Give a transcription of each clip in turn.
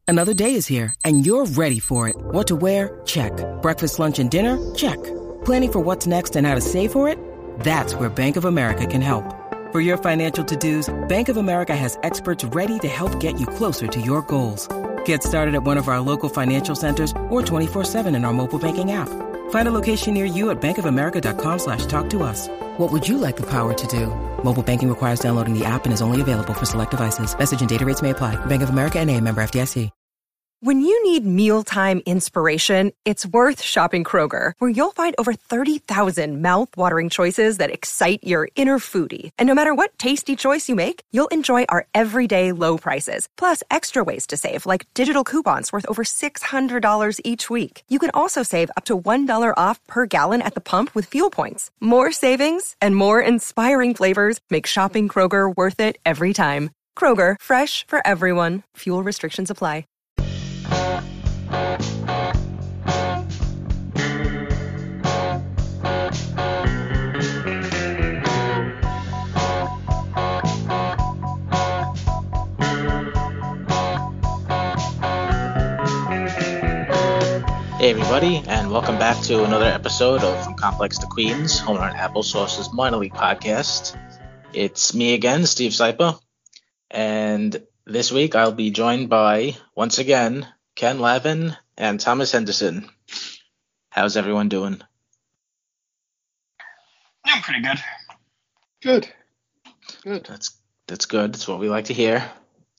Another day is here, and you're ready for it. What to wear? Check. Breakfast, lunch, and dinner? Check. Planning for what's next and how to save for it? That's where Bank of America can help. For your financial to-dos, Bank of America has experts ready to help get you closer to your goals. Get started at one of our local financial centers or 24/7 in our mobile banking app. Find a location near you at bankofamerica.com/talktous. What would you like the power to do? Mobile banking requires downloading the app and is only available for select devices. Message and data rates may apply. Bank of America N.A., member FDIC. When you need mealtime inspiration, it's worth shopping Kroger, where you'll find over 30,000 mouth-watering choices that excite your inner foodie. And no matter what tasty choice you make, you'll enjoy our everyday low prices, plus extra ways to save, like digital coupons worth over $600 each week. You can also save up to $1 off per gallon at the pump with fuel points. More savings and more inspiring flavors make shopping Kroger worth it every time. Kroger, fresh for everyone. Fuel restrictions apply. Hey everybody, and welcome back to another episode of From Complex to Queens, Homer and Applesauce's minor league podcast. It's me again, Steve Sypa, and this week I'll be joined by, once again, Ken Lavin and Thomas Henderson. How's everyone doing? I'm pretty good. Good. That's good. That's what we like to hear.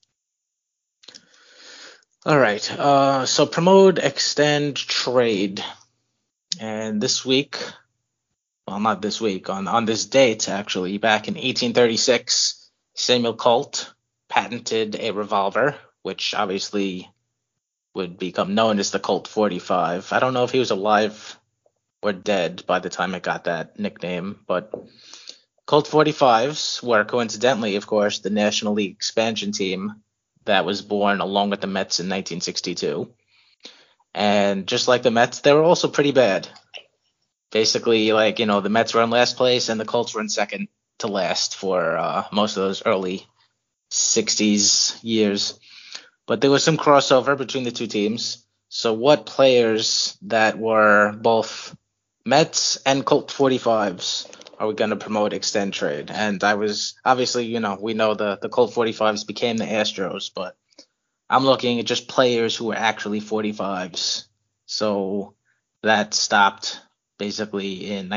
All right, so promote, extend, trade. And this week, well, not this week, on this date, actually, back in 1836, Samuel Colt patented a revolver, which obviously would become known as the Colt 45. I don't know if he was alive or dead by the time it got that nickname, but Colt 45s were coincidentally, of course, the National League expansion team that was born along with the Mets in 1962. And just like the Mets, they were also pretty bad. Basically, the Mets were in last place and the Colts were in second to last for most of those early 60s years. But there was some crossover between the two teams. So what players that were both Mets and Colt 45s are we going to promote, extend, trade? And I was obviously, we know the Colt 45s became the Astros, but I'm looking at just players who were actually 45s. So that stopped basically in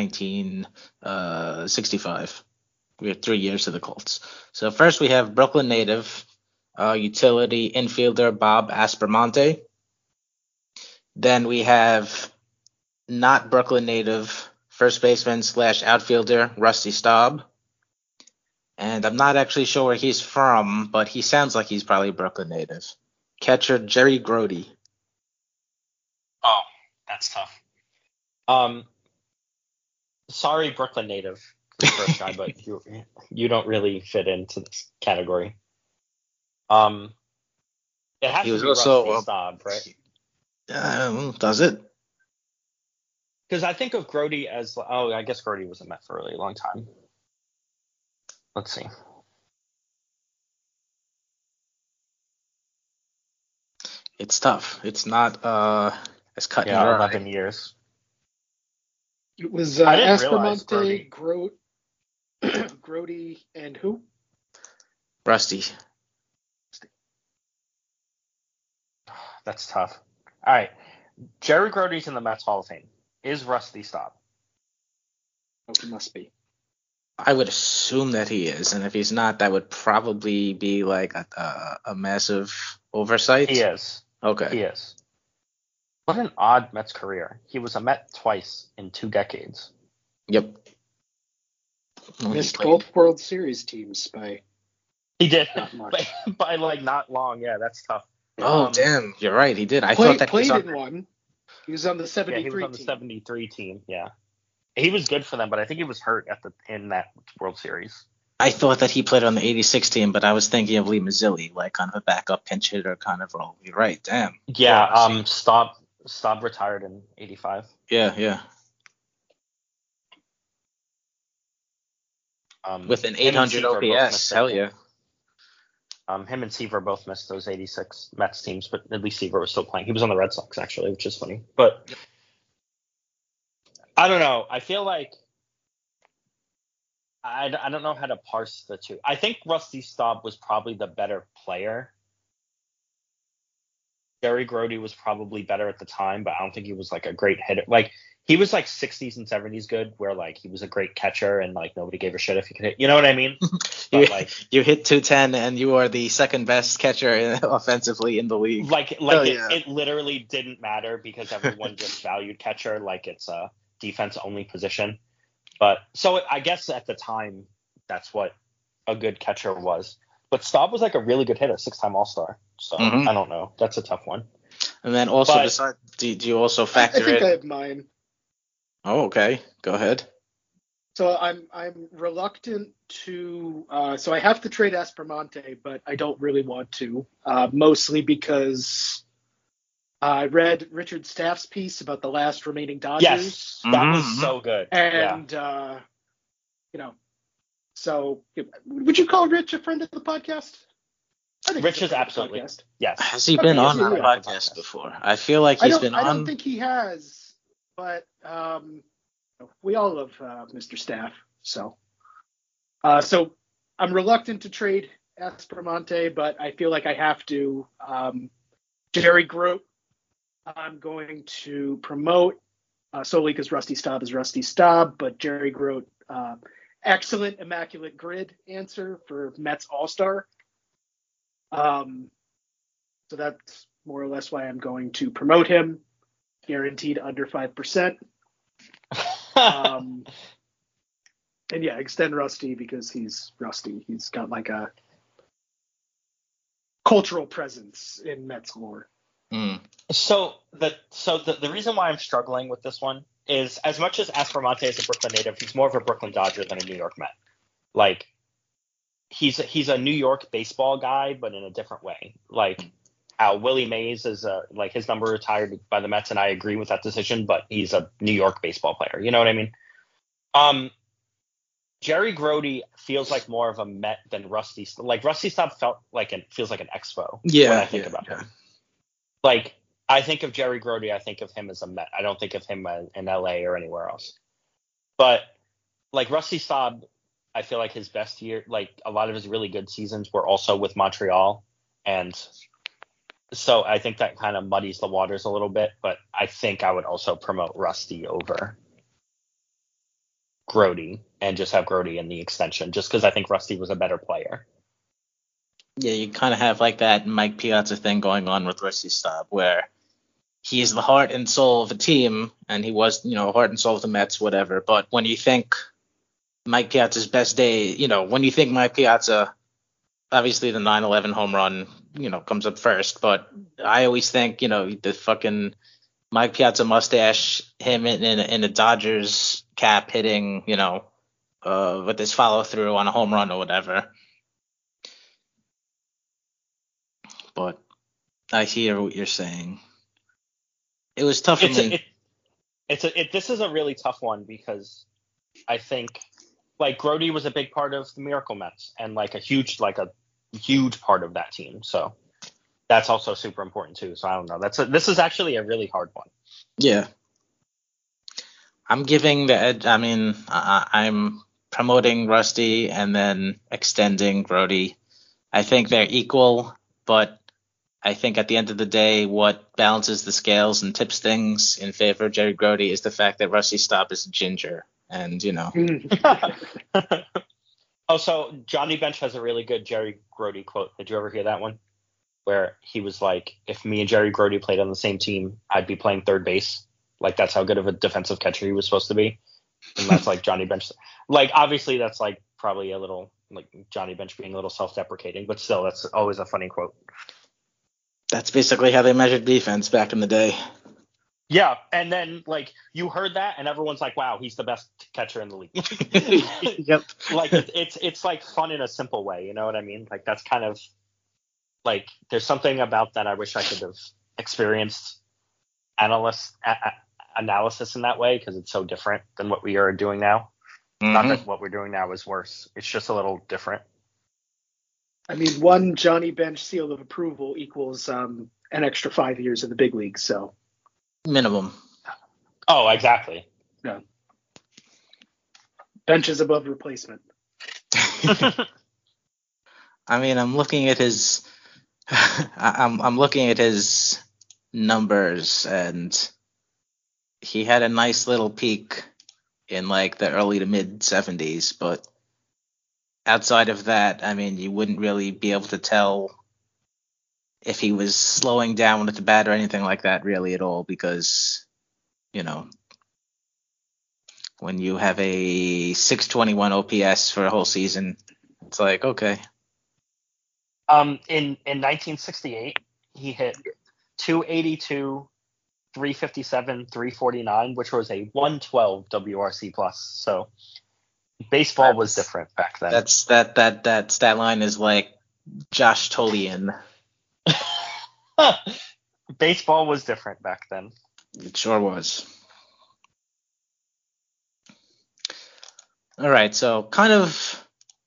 1965. We had 3 years of the Colts. So first we have Brooklyn native, utility infielder Bob Aspromonte. Then we have not Brooklyn native, first baseman / outfielder Rusty Staub. And I'm not actually sure where he's from, but he sounds like he's probably a Brooklyn native. Catcher Jerry Grody. Oh, that's tough. Sorry, Brooklyn native, for the first guy, but you don't really fit into this category. It has to be Rusty Staub, right? Does it? Because I think of Grody as, I guess Grody was a Met for a really long time. Let's see. It's tough. It's not as cut and dry. 11 years. It was Aspromonte, Grody, and who? Rusty. That's tough. All right. Jerry Grody's in the Mets Hall of Fame. Is Rusty Staub? Oh, he must be. I would assume that he is, and if he's not, that would probably be like a massive oversight. He is. Okay. He is. What an odd Mets career. He was a Met twice in 2 decades. Yep. Missed both World Series teams by. He did. Not much. by not long. Yeah, that's tough. Oh, damn. You're right. He did. I thought thought that played he was in one. He was on the 73 he was on the team. 73 team, yeah. He was good for them, but I think he was hurt in that World Series. I thought that he played on the 86 team, but I was thinking of Lee Mazzilli, like kind of a backup pinch hitter kind of role. You're right. Damn. Yeah, Staub retired in 85. Yeah. With an 800 OPS. Hell yeah. Him and Seaver both missed those 86 Mets teams, but at least Seaver was still playing. He was on the Red Sox, actually, which is funny. But I don't know. I feel like I don't know how to parse the two. I think Rusty Staub was probably the better player. Jerry Grote was probably better at the time, but I don't think he was like a great hitter. Like he was like 60s and 70s good, where like he was a great catcher and like nobody gave a shit if he could hit. You know what I mean? But, you hit 210 and you are the second best catcher offensively in the league. It literally didn't matter because everyone just valued catcher like it's a defense only position. But so I guess at the time that's what a good catcher was. But Staub was like a really good hitter, 6-time All-Star. So I don't know. That's a tough one. And then also, do you also factor in? I think I have mine. Oh, okay. Go ahead. So I'm reluctant to. So I have to trade Aspermonte, but I don't really want to. Mostly because I read Richard Staff's piece about the last remaining Dodgers. Yes, that was so good. And so would you call Rich a friend of the podcast? I think Rich is absolutely. Yes. Has he been on our podcast before? I feel like he's been on. I don't think he has, but we all love Mr. Staff. So I'm reluctant to trade Aspermonte, but I feel like I have to. Jerry Grote, I'm going to promote solely because Rusty Staub is Rusty Staub, but Jerry Grote, excellent immaculate grid answer for Mets All-Star. So that's more or less why I'm going to promote him, guaranteed under 5%. And yeah, extend Rusty because he's Rusty. He's got like a cultural presence in Mets lore. So the reason why I'm struggling with this one is, as much as Aspermonte is a Brooklyn native, he's more of a Brooklyn Dodger than a New York Met. Like he's a New York baseball guy, but in a different way. Like how Willie Mays is like his number retired by the Mets, and I agree with that decision, but he's a New York baseball player. You know what I mean? Jerry Grote feels like more of a Met than Rusty. Like Rusty Staub feels like an Expo. Yeah, when I think about him. Like I think of Jerry Grote, I think of him as a Met. I don't think of him in LA or anywhere else. But like Rusty Staub, I feel like his best year, like a lot of his really good seasons were also with Montreal. And so I think that kind of muddies the waters a little bit, but I think I would also promote Rusty over Grote and just have Grote in the extension, just because I think Rusty was a better player. Yeah, you kind of have like that Mike Piazza thing going on with Rusty Staub, where he is the heart and soul of a team, and he was, heart and soul of the Mets, whatever. But when you think Mike Piazza's best day, when you think Mike Piazza, obviously the 9/11 home run, comes up first. But I always think, the fucking Mike Piazza mustache, him in a Dodgers cap hitting, with this follow through on a home run or whatever. But I hear what you're saying. It was tough for me. This is a really tough one because I think like Grote was a big part of the Miracle Mets and like a huge part of that team. So that's also super important too. So I don't know. This is actually a really hard one. Yeah. I'm giving the edge. I mean, I'm promoting Rusty and then extending Grote. I think they're equal, but I think at the end of the day, what balances the scales and tips things in favor of Jerry Grote is the fact that Rusty Staub is a ginger. And, Oh, so Johnny Bench has a really good Jerry Grote quote. Did you ever hear that one? Where he was like, if me and Jerry Grote played on the same team, I'd be playing third base. Like, that's how good of a defensive catcher he was supposed to be. And that's like Johnny Bench. Like, obviously, that's like probably a little like Johnny Bench being a little self-deprecating, but still, that's always a funny quote. That's basically how they measured defense back in the day. Yeah, and then like you heard that, and everyone's like, "Wow, he's the best catcher in the league." Yep. Like it's like fun in a simple way, you know what I mean? Like that's kind of like there's something about that I wish I could have experienced analysis in that way because it's so different than what we are doing now. Mm-hmm. Not that what we're doing now is worse; it's just a little different. I mean, one Johnny Bench seal of approval equals an extra 5 years in the big leagues. So Minimum. Oh, exactly. yeah, bench is above replacement. I mean, I'm looking at his I'm looking at his numbers, and he had a nice little peak in like the early to mid 70s, but outside of that, I mean, you wouldn't really be able to tell if he was slowing down with the bat or anything like that really at all, because, you know, when you have a 621 OPS for a whole season, it's like, okay. In 1968, he hit 282, 357, 349, which was a 112 WRC plus. So baseball was different back then. That stat line is like Josh Tolian. Baseball was different back then. It sure was. All right, so kind of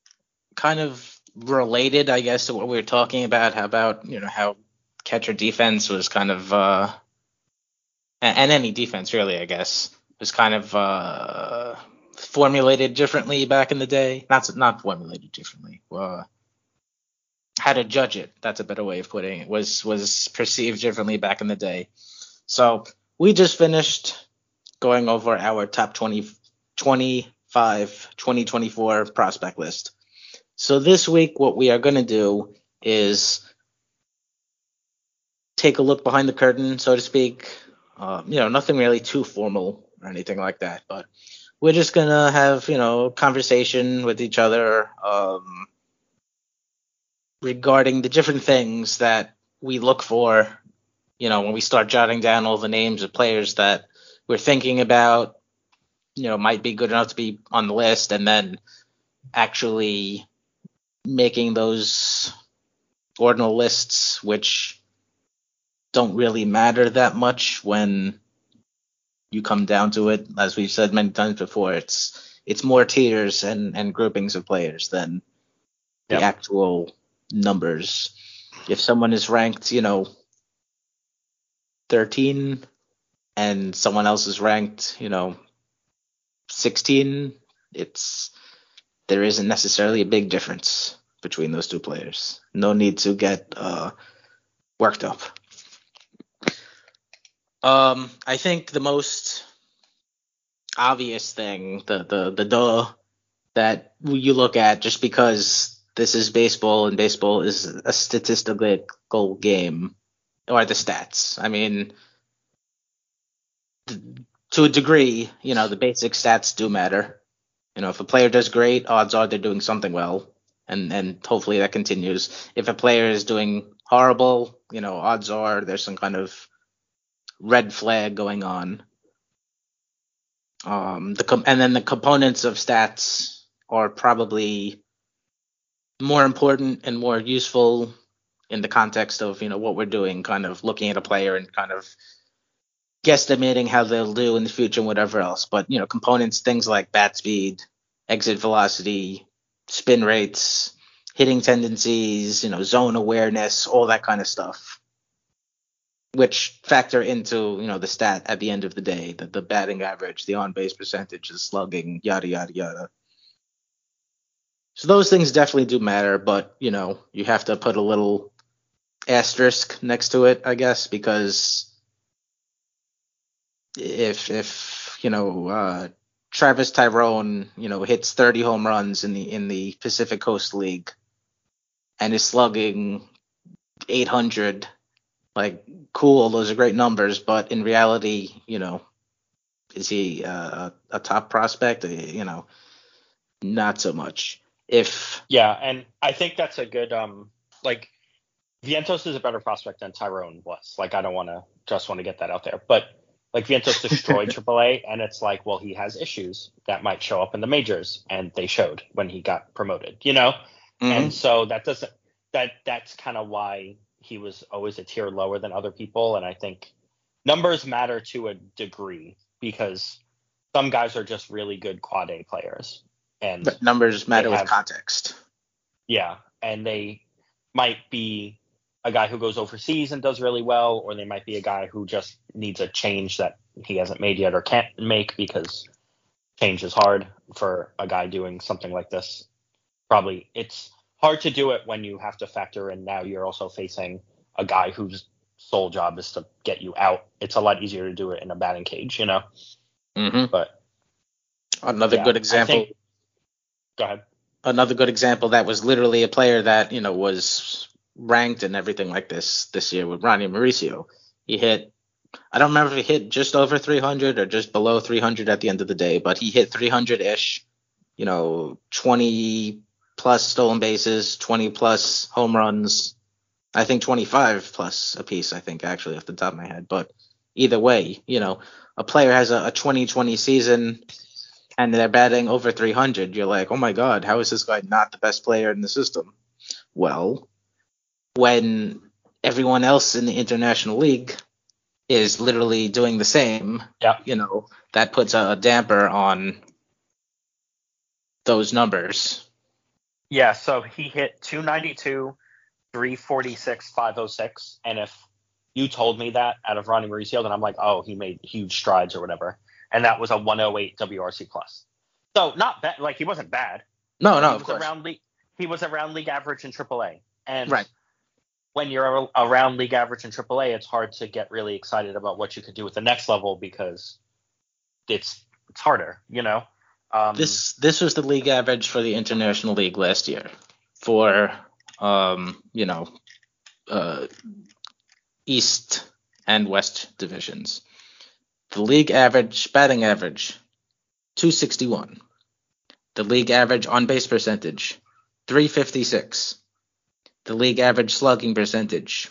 related, I guess, to what we were talking about. How about, how catcher defense was kind of, and any defense really, I guess, was kind of formulated differently back in the day. Not formulated differently. How to judge it, that's a better way of putting it, was perceived differently back in the day. So we just finished going over our top 2024 prospect list. So this week, what we are going to do is take a look behind the curtain, so to speak. Nothing really too formal or anything like that, but we're just going to have, conversation with each other, regarding the different things that we look for, when we start jotting down all the names of players that we're thinking about, might be good enough to be on the list, and then actually making those ordinal lists, which don't really matter that much when you come down to it. As we've said many times before, it's more tiers and groupings of players than the actual numbers. If someone is ranked, 13 and someone else is ranked, 16, there isn't necessarily a big difference between those two players. No need to get worked up. I think the most obvious thing, the duh that you look at, just because this is baseball and baseball is a statistical game, or the stats. I mean, to a degree, the basic stats do matter. If a player does great, odds are they're doing something well, and hopefully that continues. If a player is doing horrible, odds are there's some kind of red flag going on. And then the components of stats are probably more important and more useful in the context of, what we're doing, kind of looking at a player and kind of guesstimating how they'll do in the future and whatever else. But, components, things like bat speed, exit velocity, spin rates, hitting tendencies, zone awareness, all that kind of stuff, which factor into, the stat at the end of the day, the batting average, the on-base percentage, the slugging, yada, yada, yada. So those things definitely do matter, but, you have to put a little asterisk next to it, I guess, because if Travis Tyrone, hits 30 home runs in the Pacific Coast League and is slugging 800, like, cool, those are great numbers, but in reality, is he a top prospect? Not so much. And I think that's a good Vientos is a better prospect than Tyrone was. I don't want to get that out there, but Vientos destroyed AAA, and it's like, well, he has issues that might show up in the majors, and they showed when he got promoted, Mm-hmm. And so that's kind of why he was always a tier lower than other people. And I think numbers matter to a degree, because some guys are just really good quad A players. But numbers matter with context. Yeah, and they might be a guy who goes overseas and does really well, or they might be a guy who just needs a change that he hasn't made yet or can't make because change is hard for a guy doing something like this. Probably it's hard to do it when you have to factor in now you're also facing a guy whose sole job is to get you out. It's a lot easier to do it in a batting cage, you know? Mm-hmm. But another good example. Go ahead. Another good example that was literally a player that, you know, was ranked and everything like this year with Ronnie Mauricio. He hit, I don't remember if he hit just over 300 or just below 300 at the end of the day, but he hit 300-ish, you know, 20 plus stolen bases, 20 plus home runs, I think 25 plus a piece, I think, actually, off the top of my head. But either way, you know, a player has a 2020 season and they're batting over 300, you're like, oh my God, how is this guy not the best player in the system? Well, when everyone else in the International League is literally doing the same, you know, that puts a damper on those numbers. Yeah, so he hit 292, 346, 506, and if you told me that out of Ronnie Mauricio, then I'm like, oh, he made huge strides or whatever. And that was a 108 WRC plus. So not bad. Like, he wasn't bad. No, of course. He was around league average in AAA. And right. When you're around league average in AAA, it's hard to get really excited about what you could do with the next level because it's harder, you know? This was the league average for the International League last year for, you know, East and West divisions. The league average, batting average, 261. The league average on-base percentage, 356. The league average slugging percentage,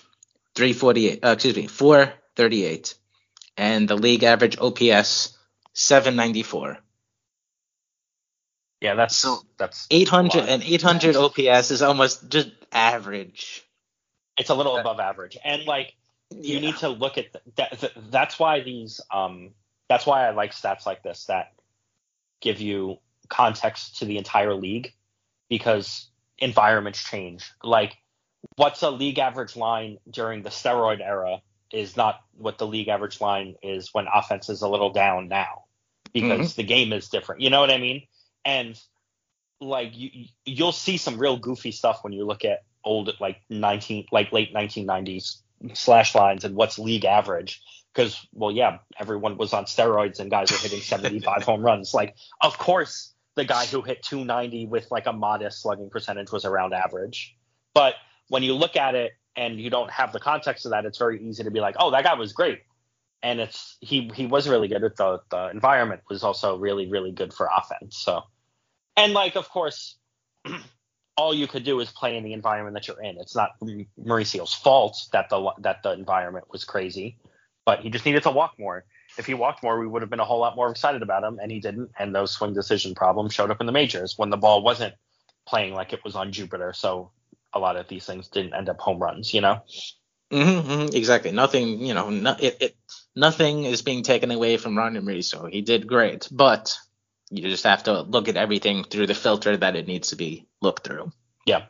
438. And the league average OPS, 794. Yeah, that's 800 and 800 OPS is almost just average. It's a little above average. And like, you need to look at that. That's why that's why I like stats like this that give you context to the entire league, because environments change. Like, what's a league average line during the steroid era is not what the league average line is when offense is a little down now, because the game is different. You know what I mean? And like, you'll see some real goofy stuff when you look at old, like late 1990s slash lines and what's league average. Because, well, yeah, everyone was on steroids and guys were hitting 75 home runs. Like, of course, the guy who hit 290 with like a modest slugging percentage was around average. But when you look at it and you don't have the context of that, it's very easy to be like, oh, that guy was great. And he was really good. The environment was also really, really good for offense. So, and like, of course, all you could do is play in the environment that you're in. It's not Mauricio's fault that the environment was crazy, but he just needed to walk more. If he walked more, we would have been a whole lot more excited about him, and he didn't. And those swing decision problems showed up in the majors when the ball wasn't playing like it was on Jupiter. So a lot of these things didn't end up home runs, you know? Exactly. Nothing, you know, nothing is being taken away from Ronnie Mauricio. He did great, but you just have to look at everything through the filter that it needs to be looked through. Yeah.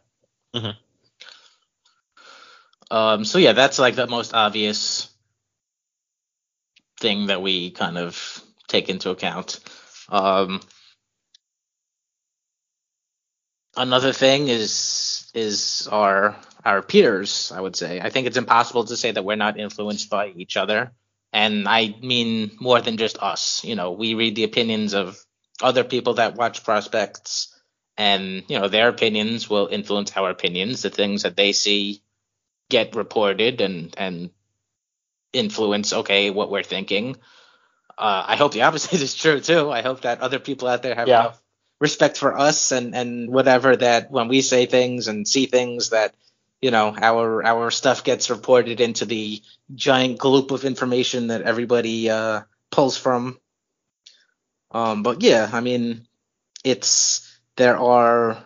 So yeah, that's like the most obvious thing that we kind of take into account. Another thing is our peers, I would say. I think it's impossible to say that we're not influenced by each other. And I mean more than just us. You know, we read the opinions of other people that watch prospects, and, you know, their opinions will influence our opinions. The things that they see get reported and influence, okay, what we're thinking. I hope the opposite is true too. I hope that other people out there have enough respect for us and whatever, that when we say things and see things, that, you know, our stuff gets reported into the giant gloop of information that everybody pulls from. But yeah, I mean, there are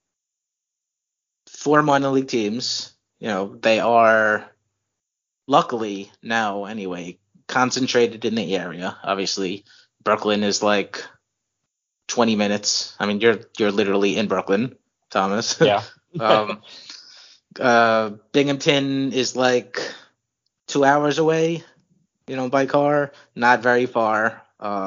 4 minor league teams. You know, they are, luckily now anyway, concentrated in the area. Obviously, Brooklyn is like 20 minutes. I mean, you're literally in Brooklyn, Thomas. Yeah. Binghamton is like 2 hours away, by car. Not very far.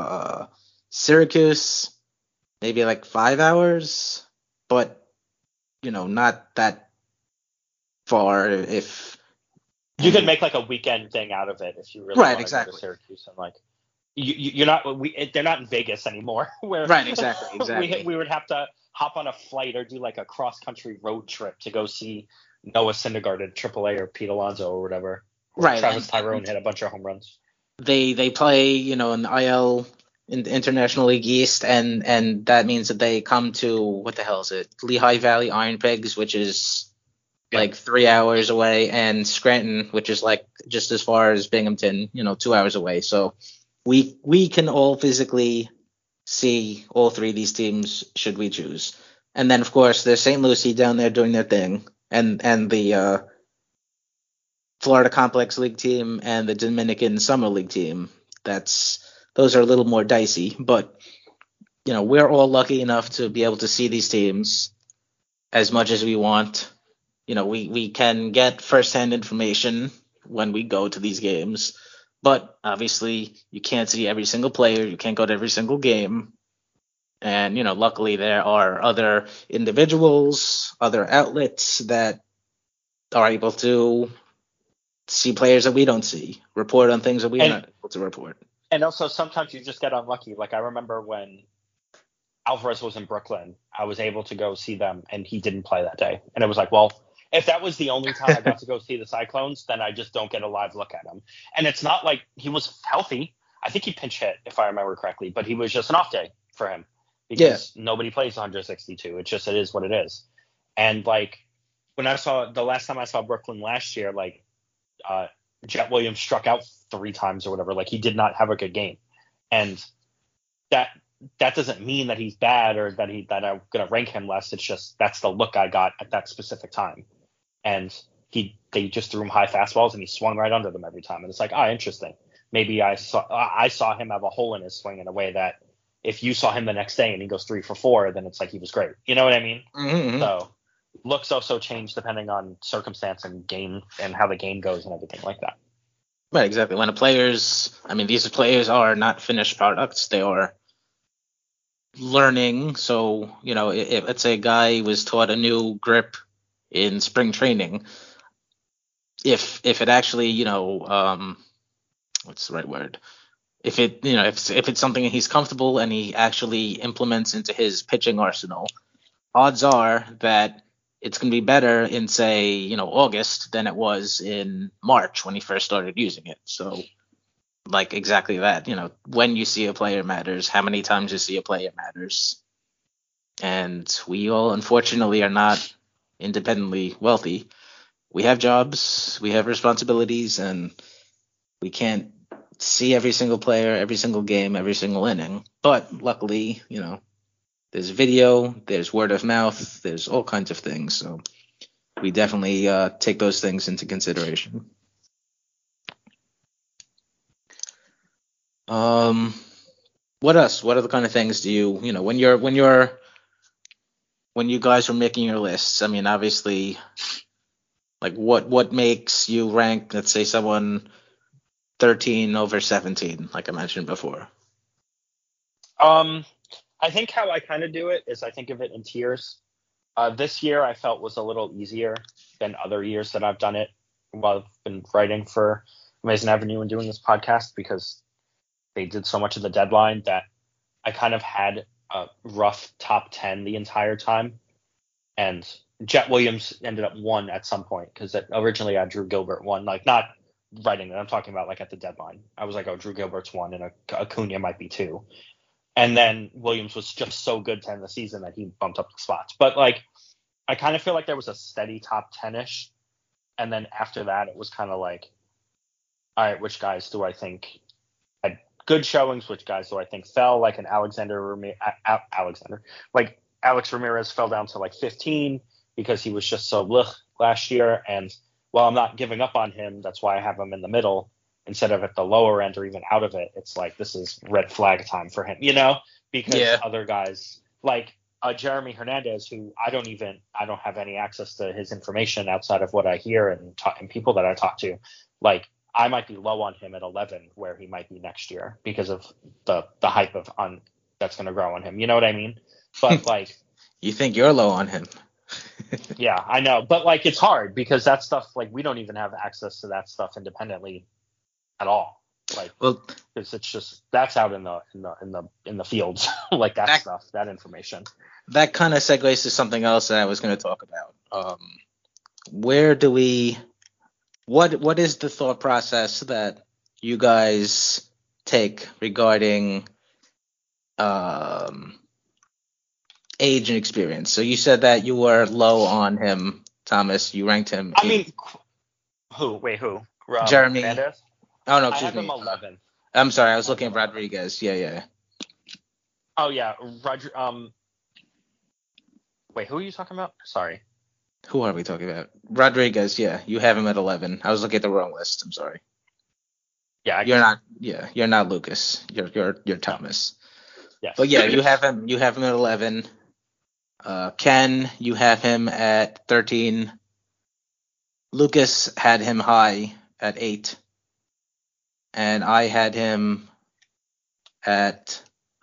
Syracuse, maybe like 5 hours, but not that far. If you could make like a weekend thing out of it if you really right, want to exactly. go to Syracuse and like you're not. They're not in Vegas anymore. Where right, exactly. we would have to hop on a flight or do like a cross country road trip to go see Noah Syndergaard at AAA or Pete Alonso or whatever. Right. Travis Tyrone hit a bunch of home runs. They play, in the IL, in the International League East, and that means that they come to, what the hell is it? Lehigh Valley Iron Pigs, which is like 3 hours away, and Scranton, which is like just as far as Binghamton, 2 hours away. So we can all physically see all three of these teams should we choose. And then, of course, there's St. Lucie down there doing their thing, and the Florida Complex League team and the Dominican Summer League team. Those are a little more dicey, but we're all lucky enough to be able to see these teams as much as we want. We can get firsthand information when we go to these games, but obviously you can't see every single player, you can't go to every single game. And luckily there are other individuals, other outlets that are able to see players that we don't see, report on things that we're not able to report. And also sometimes you just get unlucky. Like I remember when Alvarez was in Brooklyn, I was able to go see them and he didn't play that day. And it was like, well, if that was the only time I got to go see the Cyclones, then I just don't get a live look at him. And it's not like he was healthy. I think he pinch hit, if I remember correctly, but he was just an off day for him because nobody plays 162. It is what it is. And like the last time I saw Brooklyn last year, like, Jet Williams struck out 3 times or whatever. Like he did not have a good game, and that doesn't mean that he's bad or that I'm gonna rank him less. It's just that's the look I got at that specific time, and they just threw him high fastballs and he swung right under them every time. And it's like, interesting. Maybe I saw him have a hole in his swing in a way that if you saw him the next day and he goes 3 for 4, then it's like he was great. You know what I mean? Mm-hmm. So. Looks also change depending on circumstance and game and how the game goes and everything like that. Right, exactly. When these players are not finished products. They are learning. So, if let's say a guy was taught a new grip in spring training, if it actually, what's the right word? If it, if it's something he's comfortable and he actually implements into his pitching arsenal, odds are that it's going to be better in, say, August than it was in March when he first started using it. So, like, exactly that. When you see a player matters. How many times you see a player matters. And we all, unfortunately, are not independently wealthy. We have jobs, we have responsibilities, and we can't see every single player, every single game, every single inning. But luckily, there's video, there's word of mouth, there's all kinds of things. So we definitely take those things into consideration. What else? What other kind of things do you, when you guys were making your lists? I mean, obviously, like what makes you rank, let's say, someone 13 over 17, like I mentioned before? I think how I kind of do it is I think of it in tiers. This year I felt was a little easier than other years that I've done it while I've been writing for Amazing Avenue and doing this podcast, because they did so much of the deadline that I kind of had a rough top 10 the entire time. And Jet Williams ended up 1 at some point because originally I had Drew Gilbert 1, like not writing it. I'm talking about like at the deadline. I was like, Drew Gilbert's 1 and Acuna might be 2. And then Williams was just so good to end the season that he bumped up the spots. But like, I kind of feel like there was a steady top 10-ish. And then after that, it was kind of like, all right, which guys do I think had good showings? Which guys do I think fell? Like Alex Ramirez fell down to like 15 because he was just so last year. And while I'm not giving up on him, that's why I have him in the middle instead of at the lower end or even out of it. It's like, this is red flag time for him, because other guys, like Jeremy Hernandez, who I don't have any access to his information outside of what I hear and people that I talk to. Like, I might be low on him at 11, where he might be next year because of the hype that's going to grow on him. You know what I mean? But like, you think you're low on him? Yeah, I know, but like, it's hard because that stuff, like, we don't even have access to that stuff independently at all. Like, well, because it's just that's out in the fields, like that information. That kind of segues to something else that I was going to talk about. Where do we? What is the thought process that you guys take regarding age and experience? So you said that you were low on him, Thomas. You ranked him. I mean, who? Wait, who? Jeremy Hernandez? Oh no, excuse me. I have him 11. I'm sorry, I was looking at Rodriguez. Yeah. Oh yeah, wait, who are you talking about? Sorry. Who are we talking about? Rodriguez. Yeah, you have him at 11. I was looking at the wrong list. I'm sorry. Yeah, you're not. Yeah, you're not Lucas. You're Thomas. Yes. But yeah, you have him. You have him at 11. Ken, you have him at 13. Lucas had him high at 8. And I had him at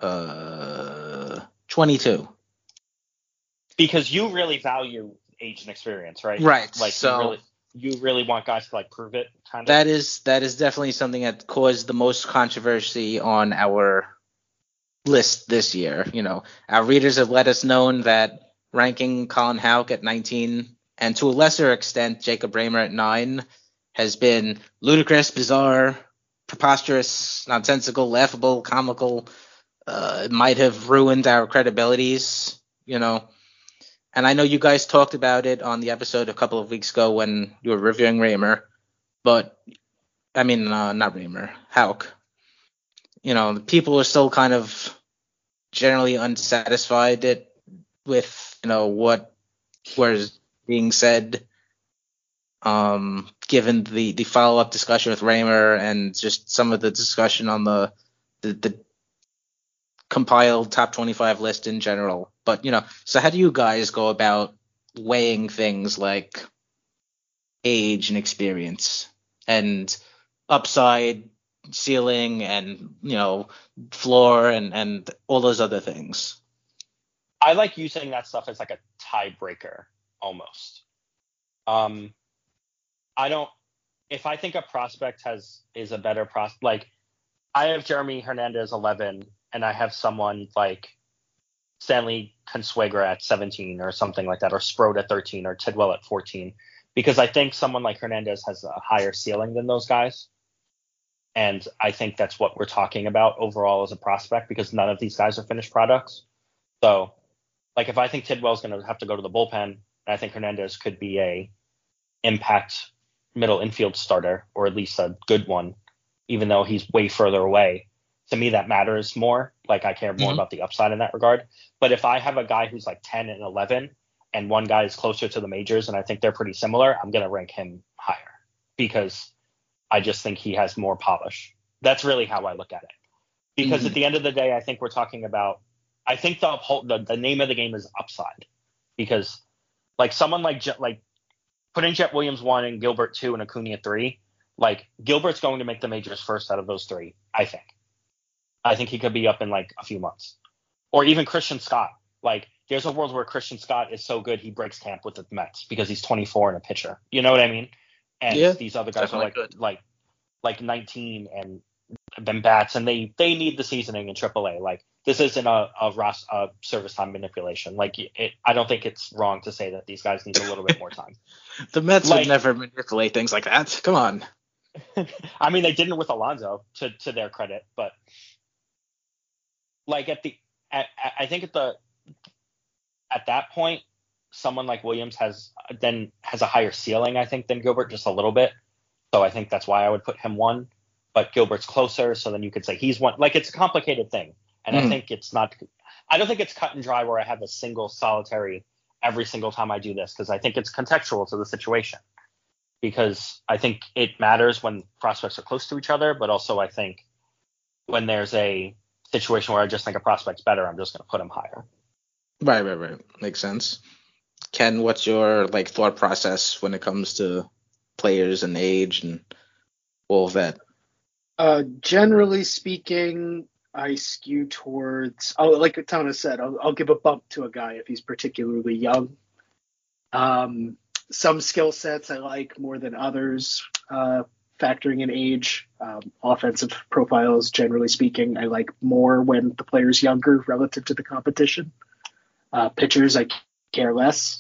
22. Because you really value age and experience, right? Right. Like, so you really want guys to like prove it, kind of. That is definitely something that caused the most controversy on our list this year. You know, our readers have let us know that ranking Colin Houck at 19 and to a lesser extent Jacob Raymer at 9 has been ludicrous, bizarre, preposterous, nonsensical, laughable, comical. It might have ruined our credibilities, you know. And I know you guys talked about it on the episode a couple of weeks ago when you were reviewing Raymer, but I mean, not Raymer, Houck. You know, the people are still kind of generally unsatisfied with, you know, what was being said. Given the follow-up discussion with Raymer and just some of the discussion on the compiled top 25 list in general. But, you know, so how do you guys go about weighing things like age and experience and upside, ceiling, and, you know, floor and all those other things? I like using that stuff as like a tiebreaker almost. If I think a prospect is a better prospect, like I have Jeremy Hernandez 11 and I have someone like Stanley Consuegra at 17 or something like that, or Sprode at 13 or Tidwell at 14, because I think someone like Hernandez has a higher ceiling than those guys. And I think that's what we're talking about overall as a prospect, because none of these guys are finished products. So like if I think Tidwell's going to have to go to the bullpen, I think Hernandez could be a impact middle infield starter, or at least a good one, even though he's way further away. To me, that matters more. Like I care more about the upside in that regard. But if I have a guy who's like 10 and 11 and one guy is closer to the majors and I think they're pretty similar, I'm going to rank him higher because I just think he has more polish. That's really how I look at it. Because at the end of the day, I think we're talking about, I think the name of the game is upside, because like someone like putting Jet Williams 1 and Gilbert 2 and Acuna 3, like Gilbert's going to make the majors first out of those 3, I think. I think he could be up in like a few months. Or even Christian Scott. Like there's a world where Christian Scott is so good he breaks camp with the Mets because he's 24 and a pitcher. You know what I mean? And these other guys are like 19 and been bats, and they need the seasoning in AAA. Like this isn't a service time manipulation. Like I don't think it's wrong to say that these guys need a little bit more time. The Mets would never manipulate things like that. Come on. I mean, they didn't with Alonso, to their credit, but like I think at that point, someone like Williams has a higher ceiling, I think, than Gilbert, just a little bit. So I think that's why I would put him 1. But Gilbert's closer, so then you could say he's 1. Like it's a complicated thing, and I think it's not. I don't think it's cut and dry where I have a single solitary every single time I do this, because I think it's contextual to the situation. Because I think it matters when prospects are close to each other, but also I think when there's a situation where I just think a prospect's better, I'm just going to put him higher. Right. Makes sense. Ken, what's your thought process when it comes to players and age and all of that? Generally speaking, I skew towards, like Thomas said, I'll give a bump to a guy if he's particularly young. Some skill sets I like more than others, factoring in age. Offensive profiles, generally speaking, I like more when the player's younger relative to the competition. Pitchers, I care less.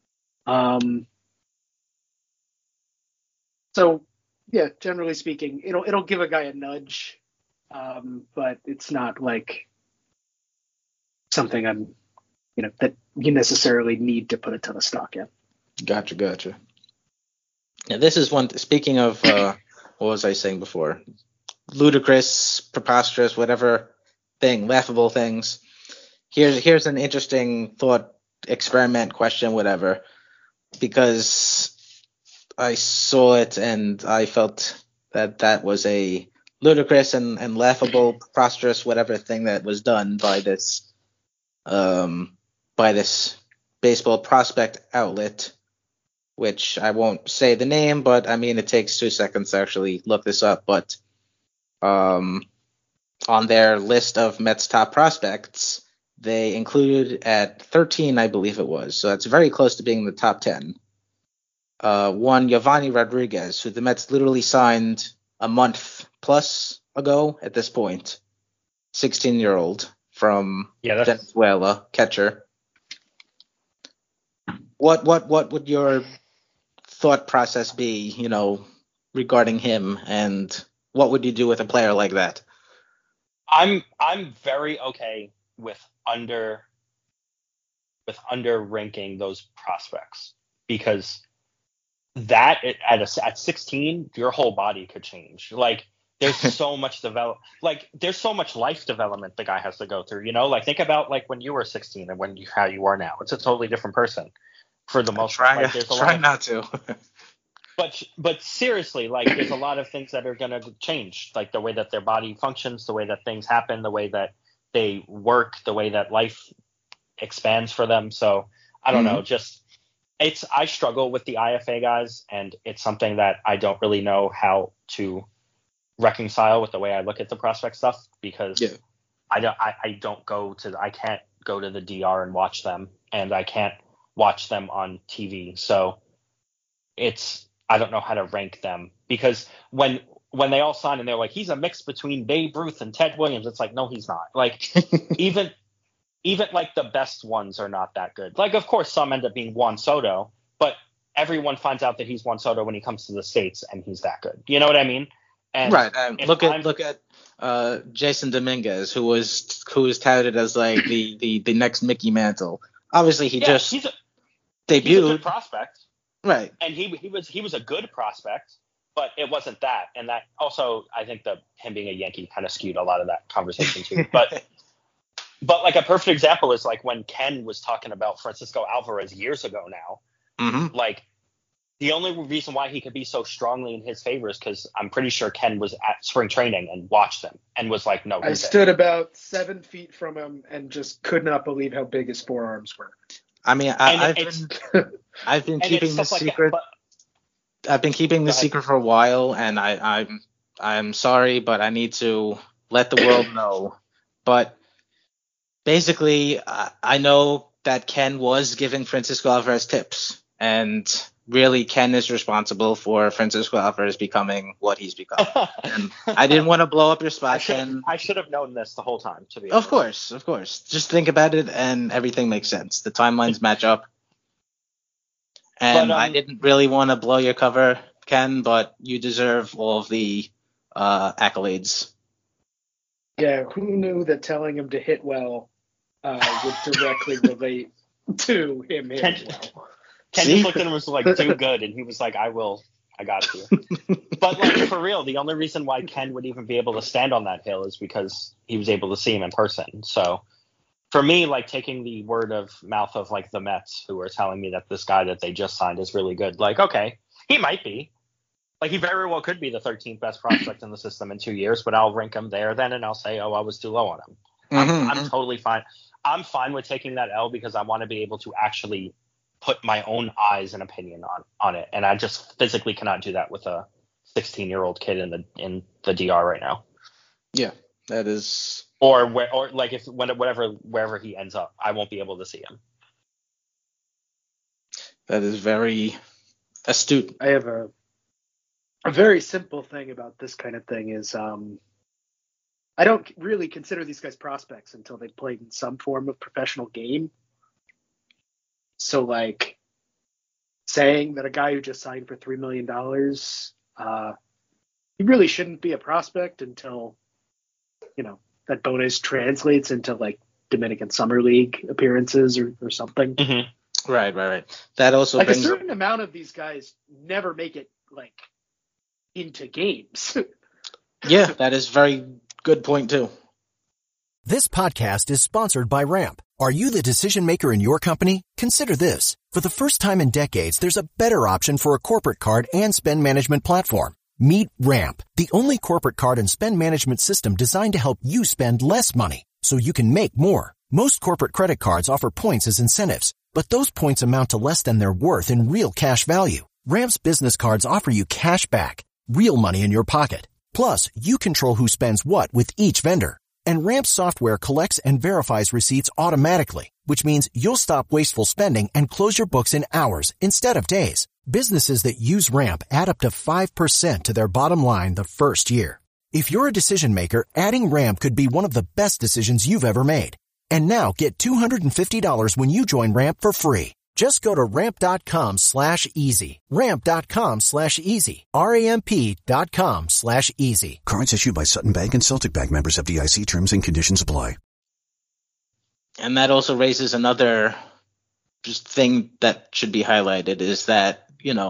So, yeah, generally speaking, it'll give a guy a nudge, but it's not like something that you necessarily need to put a ton of stock in. Gotcha. Now, this is one. Speaking of, what was I saying before? Ludicrous, preposterous, whatever thing, laughable things. Here's an interesting thought experiment question, whatever, because I saw it and I felt that was a ludicrous and laughable, preposterous, whatever thing that was done by this baseball prospect outlet, which I won't say the name, but I mean it takes 2 seconds to actually look this up. But on their list of Mets top prospects, they included at 13, I believe it was. So that's very close to being in the top 10. One Giovanni Rodriguez, who the Mets literally signed a month plus ago at this point, 16-year-old from Venezuela, catcher. What would your thought process be, regarding him, and what would you do with a player like that? I'm very okay with under ranking those prospects, because that at 16, your whole body could change. There's so much there's so much life development the guy has to go through. Think about when you were 16 and how you are now. It's a totally different person for the most part. Try not to. But seriously, there's a lot of things that are going to change, the way that their body functions, the way that things happen, the way that they work, the way that life expands for them. So I don't know, I struggle with the IFA guys, and it's something that I don't really know how to reconcile with the way I look at the prospect stuff, because I can't go to the DR and watch them, and I can't watch them on TV. So I don't know how to rank them, because when they all sign and they're like, he's a mix between Babe Ruth and Ted Williams, it's like, no, he's not. Even the best ones are not that good. Of course, some end up being Juan Soto, but everyone finds out that he's Juan Soto when he comes to the States, and he's that good. You know what I mean? And right. Look at Jason Dominguez, who was touted as the next Mickey Mantle. Obviously, he just debuted. He's a good prospect. Right. And he was a good prospect, but it wasn't that. And that also, I think that him being a Yankee kind of skewed a lot of that conversation too. But a perfect example is when Ken was talking about Francisco Alvarez years ago now. Mm-hmm. The only reason why he could be so strongly in his favor is because I'm pretty sure Ken was at spring training and watched him and was like, no. I stood about 7 feet from him and just could not believe how big his forearms were. I mean, I've been keeping this secret. I've been keeping this secret for a while, and I'm sorry, but I need to let the world know. But basically, I know that Ken was giving Francisco Alvarez tips, and really Ken is responsible for Francisco Alvarez becoming what he's become. And I didn't want to blow up your spot, Ken. I should have known this the whole time, to be honest. Of course. Just think about it, and everything makes sense. The timelines match up. And I didn't really want to blow your cover, Ken, but you deserve all of the accolades. Yeah, who knew that telling him to hit well would directly relate to him hitting well? Ken just looked at him and was like, do good, and he was like, I got you. But for real, the only reason why Ken would even be able to stand on that hill is because he was able to see him in person. So for me, taking the word of mouth of the Mets, who are telling me that this guy that they just signed is really good, okay, he might be. He very well could be the 13th best prospect in the system in 2 years, but I'll rank him there then, and I'll say, I was too low on him. I'm totally fine. I'm fine with taking that L because I want to be able to actually put my own eyes and opinion on it, and I just physically cannot do that with a 16-year-old kid in the DR right now. Yeah, that is. Or like wherever he ends up, I won't be able to see him. That is very astute. I have a very simple thing about this kind of thing is I don't really consider these guys prospects until they've played in some form of professional game. So, like, saying that a guy who just signed for $3 million, he really shouldn't be a prospect until, that bonus translates into, like, Dominican Summer League appearances or something. Mm-hmm. Right. That also like brings a certain amount of these guys never make it, like, into games. Yeah, that is very good point, too. This podcast is sponsored by Ramp. Are you the decision maker in your company? Consider this. For the first time in decades, there's a better option for a corporate card and spend management platform. Meet Ramp, the only corporate card and spend management system designed to help you spend less money so you can make more. Most corporate credit cards offer points as incentives, but those points amount to less than their worth in real cash value. Ramp's business cards offer you cash back, real money in your pocket. Plus, you control who spends what with each vendor. And Ramp software collects and verifies receipts automatically, which means you'll stop wasteful spending and close your books in hours instead of days. Businesses that use Ramp add up to 5% to their bottom line the first year. If you're a decision maker, adding Ramp could be one of the best decisions you've ever made. And now get $250 when you join Ramp for free. Just go to ramp.com/easy. Ramp.com/easy. RAMP.com/easy. Cards issued by Sutton Bank and Celtic Bank, members of FDIC. Terms and conditions apply. And that also raises another just thing that should be highlighted is that,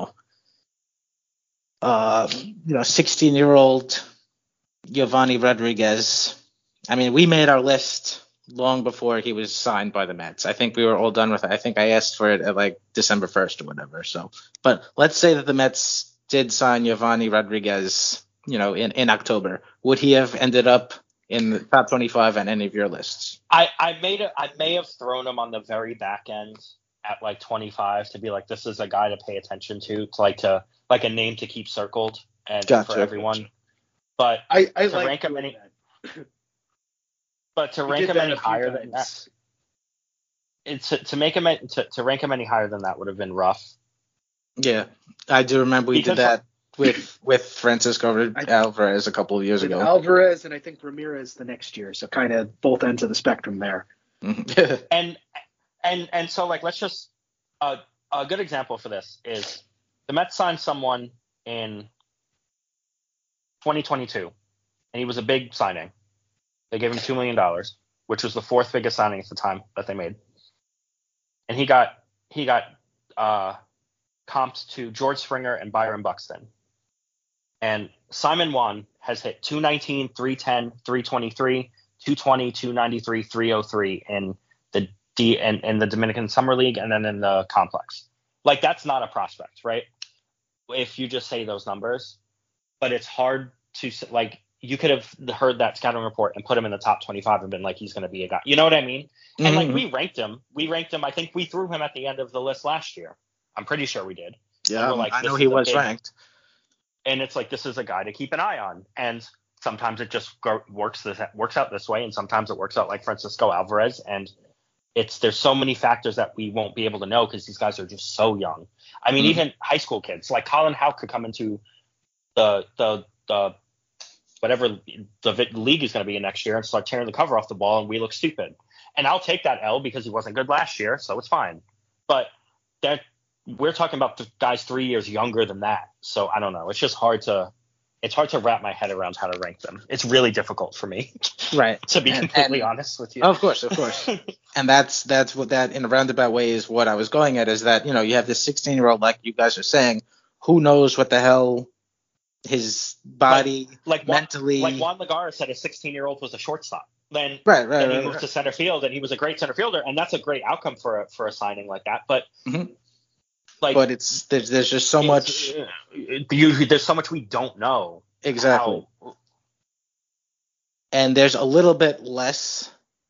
16-year-old Giovanni Rodriguez. I mean, we made our list long before he was signed by the Mets. I think we were all done with it. I think I asked for it at like December 1st or whatever. So, but let's say that the Mets did sign Giovanni Rodriguez, in October. Would he have ended up in the top 25 on any of your lists? I may have thrown him on the very back end at like 25 to be like, this is a guy to pay attention to like a name to keep circled and for everyone. But I to like rank him that. But to rank him any higher than that, to rank him any higher than that would have been rough. Yeah, I do remember we did that with Francisco Alvarez a couple of years ago. Alvarez and I think Ramirez the next year, so kind of both ends of the spectrum there. and so like let's just a good example for this is the Mets signed someone in 2022, and he was a big signing. They gave him $2 million, which was the fourth biggest signing at the time that they made. And he got comped to George Springer and Byron Buxton. And Simon Juan has hit 219, 310, 323, 220, 293, 303 in the the Dominican Summer League and then in the complex. Like, that's not a prospect, right? If you just say those numbers. But it's hard to, like, you could have heard that scouting report and put him in the top 25 and been like, he's going to be a guy. You know what I mean? Mm-hmm. And, like, we ranked him. I think we threw him at the end of the list last year. I'm pretty sure we did. Yeah, like, I know he was ranked. And it's like, this is a guy to keep an eye on. And sometimes it just works out this way, and sometimes it works out like Francisco Alvarez. And there's so many factors that we won't be able to know because these guys are just so young. I mean, even high school kids, like Colin Houck could come into the whatever the league is going to be in next year and start tearing the cover off the ball, and we look stupid. And I'll take that L because he wasn't good last year, so it's fine. But we're talking about the guys 3 years younger than that. So I don't know. It's just hard to wrap my head around how to rank them. It's really difficult for me. Right. To be completely honest with you. Of course. And that's what that in a roundabout way is what I was going at, is that, you have this 16-year-old, like you guys are saying, who knows what the hell his body mentally. Like Juan Lagares said, a 16-year-old was a shortstop. Then he moved to center field, and he was a great center fielder, and that's a great outcome for a signing like that. But but there's just so much. There's so much we don't know. Exactly. And there's a little bit less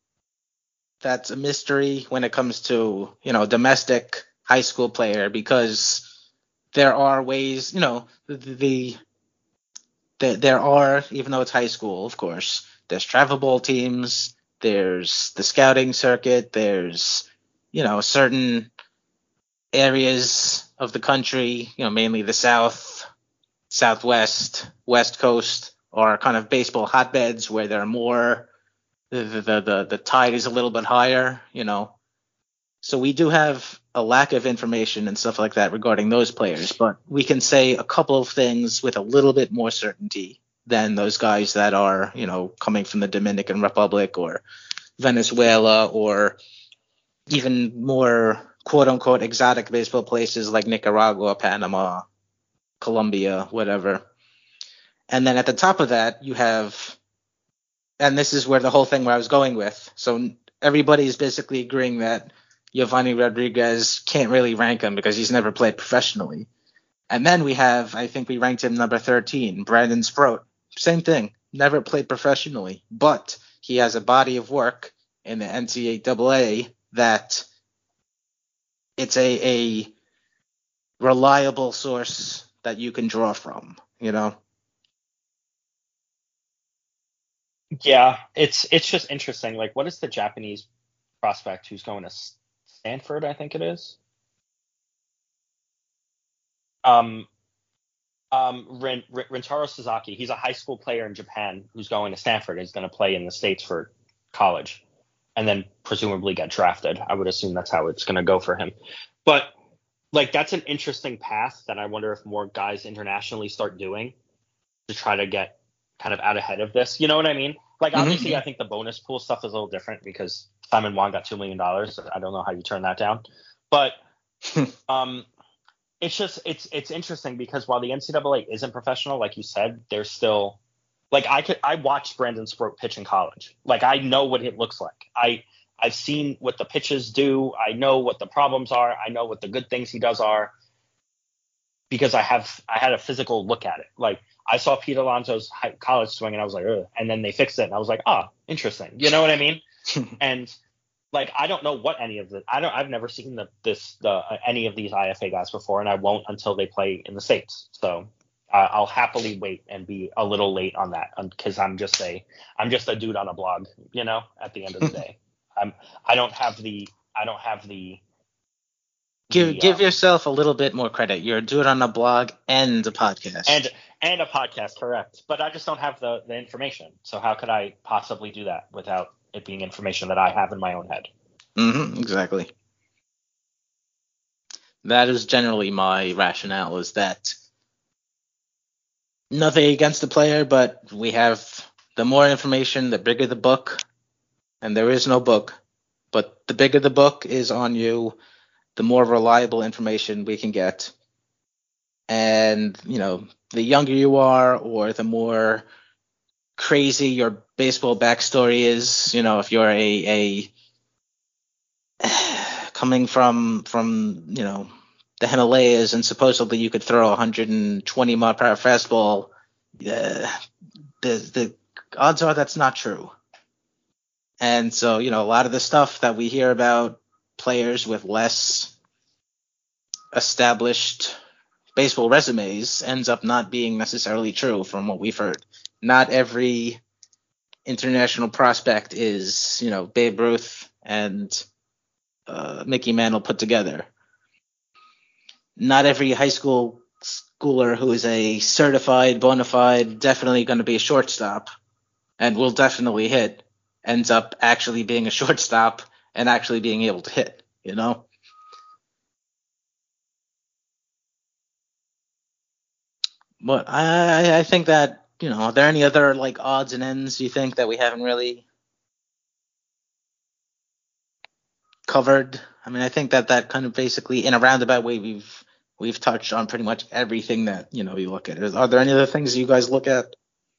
that's a mystery when it comes to, domestic high school player, because there are ways, there are, even though it's high school, of course, there's travel bowl teams, there's the scouting circuit, there's, certain areas of the country, mainly the South, Southwest, West Coast, are kind of baseball hotbeds where there are more, the tide is a little bit higher, So we do have a lack of information and stuff like that regarding those players, but we can say a couple of things with a little bit more certainty than those guys that are, coming from the Dominican Republic or Venezuela, or even more quote unquote exotic baseball places like Nicaragua, Panama, Colombia, whatever. And then at the top of that, you have, and this is where the whole thing where I was going with. So everybody's basically agreeing that Giovanni Rodriguez can't really rank him because he's never played professionally. And then we have, I think we ranked him number 13, Brandon Sproat. Same thing, never played professionally, but he has a body of work in the NCAA that it's a reliable source that you can draw from, Yeah, it's just interesting. Like, what is the Japanese prospect who's going to Stanford, I think it is? Rintaro Sasaki. He's a high school player in Japan who's going to Stanford. He's going to play in the States for college and then presumably get drafted. I would assume that's how it's going to go for him. But like, that's an interesting path that I wonder if more guys internationally start doing to try to get kind of out ahead of this. You know what I mean? Like, obviously, Mm-hmm. I think the bonus pool stuff is a little different because Simon Wong got $2 million. I don't know how you turn that down. But it's interesting because while the NCAA isn't professional, like you said, there's still, like, I watched Brandon Sproat pitch in college. Like, I know what it looks like. I've seen what the pitches do. I know what the problems are. I know what the good things he does are because I had a physical look at it. Like, I saw Pete Alonso's college swing and I was like, ugh. And then they fixed it and I was like, interesting. You know what I mean? And like, I don't know what any of the, I've never seen any of these IFA guys before, and I won't until they play in the States. So I'll happily wait and be a little late on that because I'm just a dude on a blog, at the end of the day. I don't have the Give yourself a little bit more credit. You're a dude on a blog and a podcast. And a podcast, correct. But I just don't have the information. So how could I possibly do that without it being information that I have in my own head? Mm-hmm, exactly. That is generally my rationale, is that nothing against the player, but we have the more information, the bigger the book, and there is no book. But the bigger the book is on you, the more reliable information we can get. And, the younger you are, or the more crazy your baseball backstory is, if you're a coming from the Himalayas and supposedly you could throw 120 mile per hour fastball, the odds are that's not true. And so, a lot of the stuff that we hear about players with less established baseball resumes ends up not being necessarily true from what we've heard. Not every international prospect is, Babe Ruth and Mickey Mantle put together. Not every high schooler who is a certified, bona fide, definitely going to be a shortstop and will definitely hit ends up actually being a shortstop and actually being able to hit, But I think that, are there any other like odds and ends you think that we haven't really covered? I mean, I think that kind of basically in a roundabout way we've touched on pretty much everything that, we look at. Are there any other things you guys look at?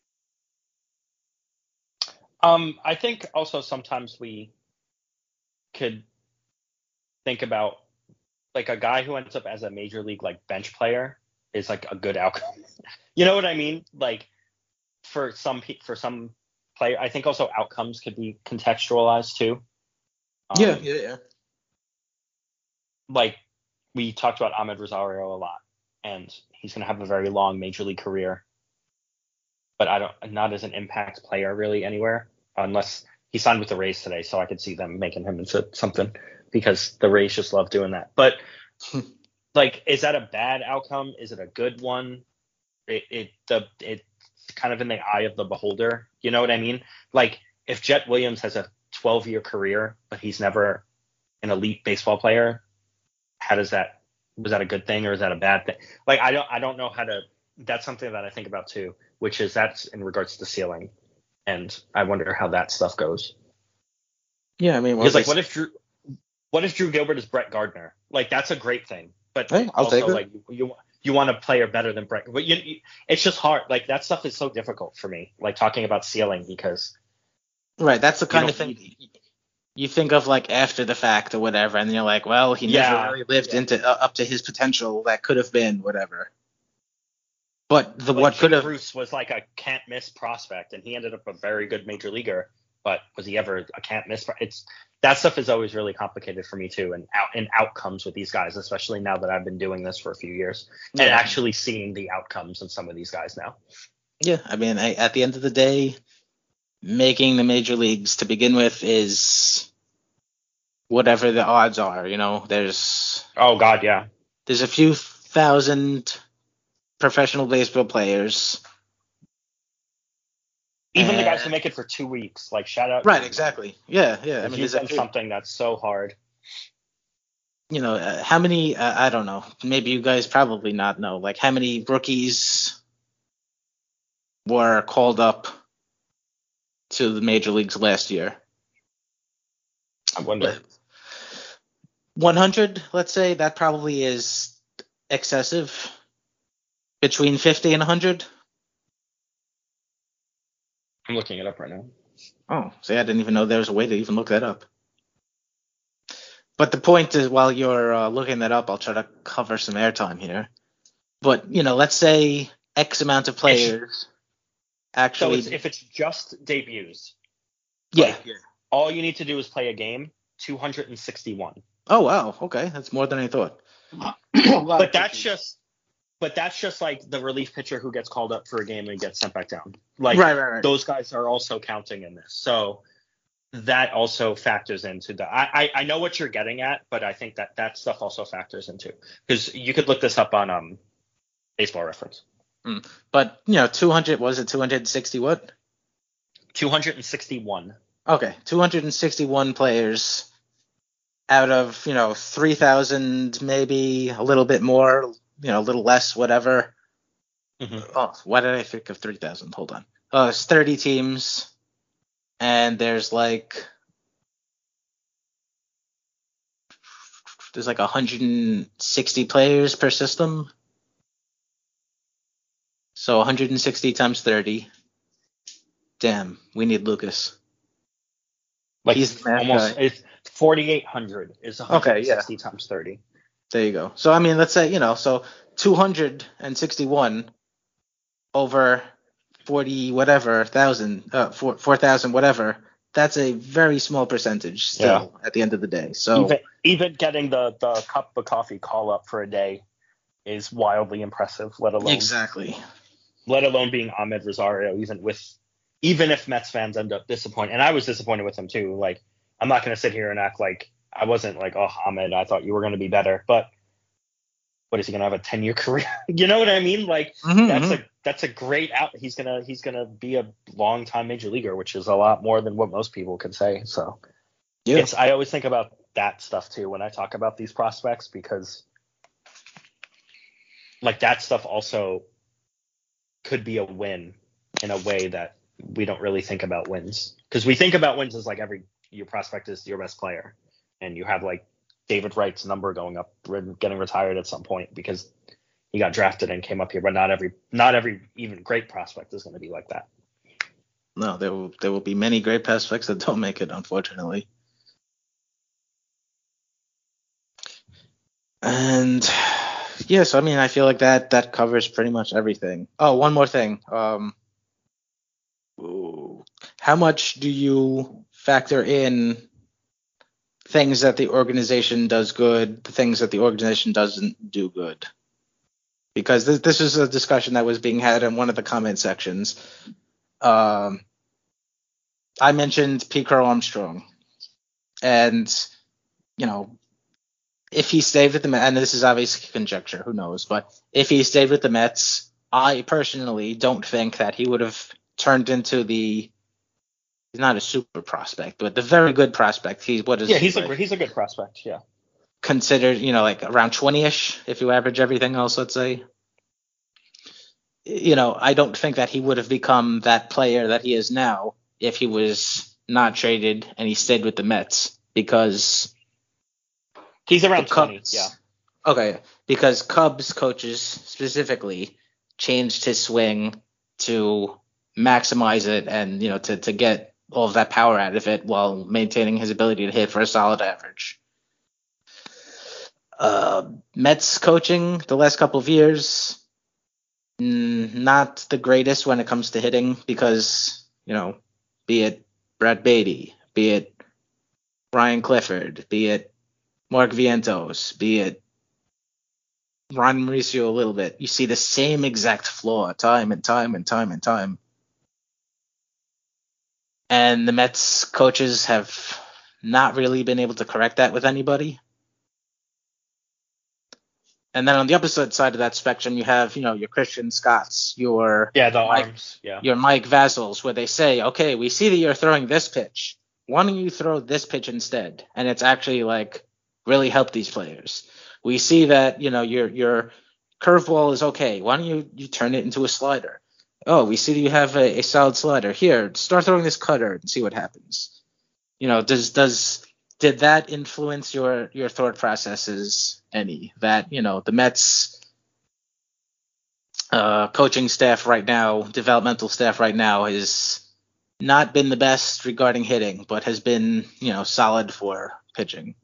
I think also sometimes we could think about like a guy who ends up as a major league like bench player is like a good outcome. You know what I mean? Like for some player, I think also outcomes could be contextualized too. Yeah. Like we talked about Ahmed Rosario a lot, and he's going to have a very long major league career. But not as an impact player really anywhere, unless he signed with the Rays today, so I could see them making him into something because the Rays just love doing that. But like, is that a bad outcome? Is it a good one? It's kind of in the eye of the beholder. You know what I mean? Like, if Jet Williams has a 12-year career, but he's never an elite baseball player, was that a good thing or is that a bad thing? Like, I don't know how to. That's something that I think about too, which is that's in regards to the ceiling, and I wonder how that stuff goes. Yeah, I mean, because like, what if Drew Gilbert is Brett Gardner? Like, that's a great thing, but hey, I'll also take it. Like you want a player better than Brett, but it's just hard. Like, that stuff is so difficult for me. Like, talking about ceiling because right, that's the kind of thing you think of like after the fact or whatever, and you're like, well, he never really lived into up to his potential that could have been whatever. But what could have Bruce was like a can't miss prospect, and he ended up a very good major leaguer. But was he ever a can't miss? That stuff is always really complicated for me too, and outcomes with these guys, especially now that I've been doing this for a few years and actually seeing the outcomes of some of these guys now. Yeah, I mean, at the end of the day, making the major leagues to begin with is whatever the odds are. You know, there's there's a few thousand professional baseball players. Even the guys who make it for 2 weeks, like, shout out. Right, exactly. Yeah. I mean, you've done something that's so hard. You know, how many, I don't know, maybe you guys probably not know, like how many rookies were called up to the major leagues last year? I wonder. 100, let's say. That probably is excessive. Between 50 and 100? I'm looking it up right now. Oh, see, I didn't even know there was a way to even look that up. But the point is, while you're looking that up, I'll try to cover some airtime here. But, you know, let's say X amount of players actually. So if it's just debuts. Yeah. All you need to do is play a game, 261. Oh, wow. Okay. That's more than I thought. But that's just like the relief pitcher who gets called up for a game and gets sent back down. Like, right. Those guys are also counting in this. So that also factors into the. I know what you're getting at, but I think that stuff also factors into, because you could look this up on Baseball Reference. But, you know, 200, was it 260 what? 261. Okay, 261 players out of, you know, 3,000, maybe a little bit more, you know, a little less, whatever. Mm-hmm. Oh, why did I think of 3,000? Hold on. It's 30 teams, and there's like 160 players per system. So 160 times 30. Damn, we need Lucas. Like, he's almost, it's 4,800 is 160 times 30. There you go. So, I mean, let's say, you know, so 261 over 40 whatever thousand, 4,000 whatever. That's a very small percentage still at the end of the day. So even getting the cup of coffee call up for a day is wildly impressive, let alone being Ahmed Rosario, even if Mets fans end up disappointed. And I was disappointed with him too. Like, I'm not going to sit here and act like I wasn't like, oh, Ahmed, I thought you were going to be better. But what is he going to have, a 10-year career? You know what I mean? Like, that's a great out. He's gonna be a long-time major leaguer, which is a lot more than what most people can say. So I always think about that stuff too when I talk about these prospects, because like that stuff also could be a win in a way that we don't really think about wins, because we think about wins as like your prospect is your best player, and you have like David Wright's number going up, getting retired at some point because he got drafted and came up here. But not every even great prospect is going to be like that. No, there will be many great prospects that don't make it, unfortunately. And yeah, so I mean, I feel like that covers pretty much everything. Oh, one more thing. How much do you factor in things that the organization does good, the things that the organization doesn't do good. Because this is a discussion that was being had in one of the comment sections. I mentioned Pete Crow Armstrong. And, if he stayed with the Mets, and this is obviously conjecture, who knows, but if he stayed with the Mets, I personally don't think that he would have turned into he's not a super prospect, but the very good prospect. He's a good prospect, yeah. Considered, like around 20-ish, if you average everything else, let's say. I don't think that he would have become that player that he is now if he was not traded and he stayed with the Mets, because he's around 20, yeah. Okay, because Cubs coaches specifically changed his swing to maximize it and, to get all of that power out of it while maintaining his ability to hit for a solid average. Mets coaching the last couple of years, not the greatest when it comes to hitting because, be it Brad Beatty, be it Ryan Clifford, be it Mark Vientos, be it Ron Mauricio a little bit, you see the same exact flaw time and time and time and time. And the Mets coaches have not really been able to correct that with anybody. And then on the opposite side of that spectrum, you have, your Christian Scotts, your Mike Vassals, where they say, okay, we see that you're throwing this pitch. Why don't you throw this pitch instead? And it's actually really helped these players. We see that, your curveball is okay. Why don't you turn it into a slider? Oh, we see that you have a solid slider. Here, start throwing this cutter and see what happens. Did that influence your thought processes any? That, the Mets coaching staff right now, developmental staff right now, has not been the best regarding hitting, but has been, solid for pitching.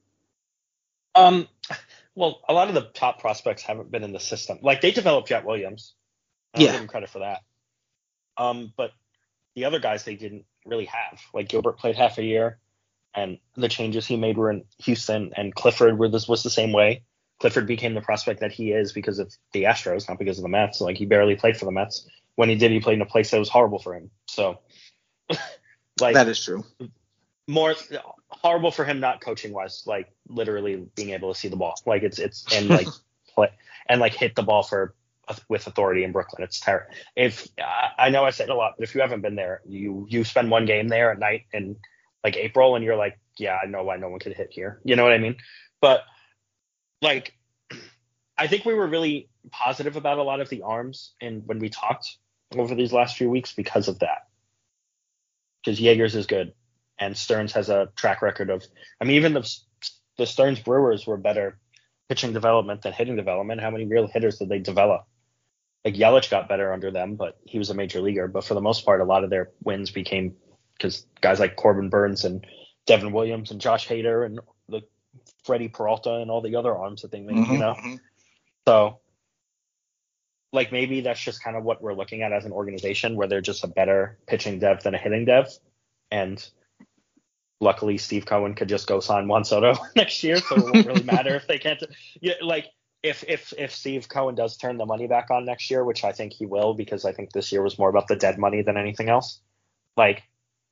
Well, a lot of the top prospects haven't been in the system. Like, they developed Jet Williams. I'll give him credit for that. But the other guys they didn't really have. Like, Gilbert played half a year, and the changes he made were in Houston, and Clifford was the same way. Clifford became the prospect that he is because of the Astros, not because of the Mets. Like, he barely played for the Mets. When he did, he played in a place that was horrible for him. So, that is true. More horrible for him, not coaching wise, like literally being able to see the ball, like it's and like play and like hit the ball with authority in Brooklyn. It's terrible. If I know I said a lot, but if you haven't been there, you spend one game there at night in like April, and you're like, yeah, I know why no one could hit here. You know what I mean? But like, I think we were really positive about a lot of the arms, and when we talked over these last few weeks because of that, because Yeager's is good. And Stearns has a track record of, even the Stearns Brewers were better pitching development than hitting development. How many real hitters did they develop? Like, Yelich got better under them, but he was a major leaguer. But for the most part, a lot of their wins became because guys like Corbin Burns and Devin Williams and Josh Hader and the Freddie Peralta and all the other arms that they made, So, like, maybe that's just kind of what we're looking at as an organization, where they're just a better pitching dev than a hitting dev. And luckily, Steve Cohen could just go sign Juan Soto next year, so it won't really matter if they can't. If Steve Cohen does turn the money back on next year, which I think he will, because I think this year was more about the dead money than anything else. Like,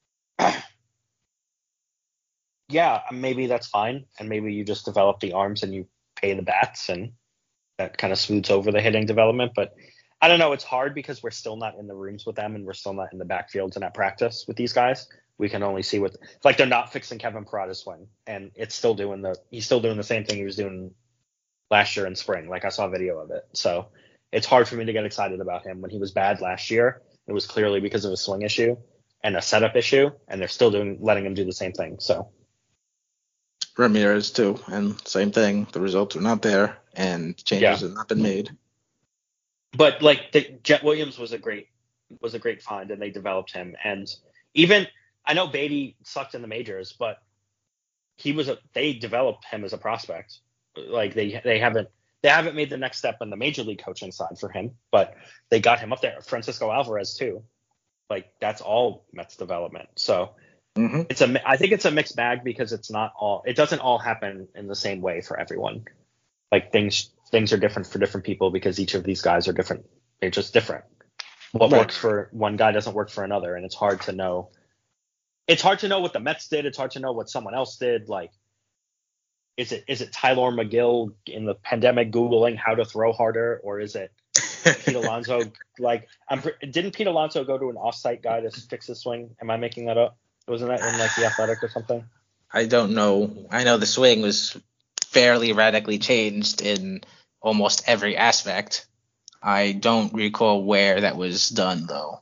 yeah, maybe that's fine, and maybe you just develop the arms and you pay the bats, and that kind of smooths over the hitting development. But I don't know. It's hard because we're still not in the rooms with them, and we're still not in the backfields and at practice with these guys. We can only see they're not fixing Kevin Parada's swing, and he's still doing the same thing he was doing last year in spring. Like, I saw a video of it. So it's hard for me to get excited about him. When he was bad last year, it was clearly because of a swing issue and a setup issue, and they're still letting him do the same thing. So Ramirez too, and same thing. The results are not there, and changes have not been made. But like, Jet Williams was a great find, and they developed him. And even, I know Beatty sucked in the majors, but they developed him as a prospect. Like, they haven't made the next step in the major league coaching side for him, but they got him up there. Francisco Alvarez too. Like, that's all Mets development. So Mm-hmm. I think it's a mixed bag because it doesn't all happen in the same way for everyone. Like things are different for different people because each of these guys are different. They're just different. What works for one guy doesn't work for another, and it's hard to know. It's hard to know what the Mets did. It's hard to know what someone else did. Like, is it Tyler McGill in the pandemic Googling how to throw harder, or is it Pete Alonso? Like, didn't Pete Alonso go to an off-site guy to fix his swing? Am I making that up? Wasn't that in like The Athletic or something? I don't know. I know the swing was fairly radically changed in almost every aspect. I don't recall where that was done though.